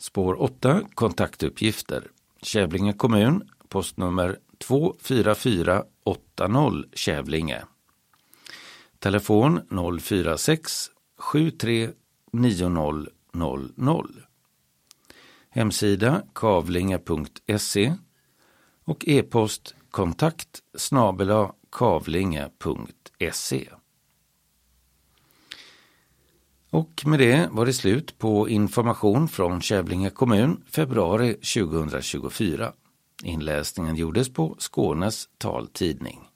Spår 8, kontaktuppgifter. Kävlinge kommun, postnummer 24480 Kävlinge. Telefon 046 73 9000. Hemsida kavlinge.se och e-post kontakt@kavlinge.se. Och med det var det slut på information från Kävlinge kommun februari 2024. Inläsningen gjordes på Skånes taltidning.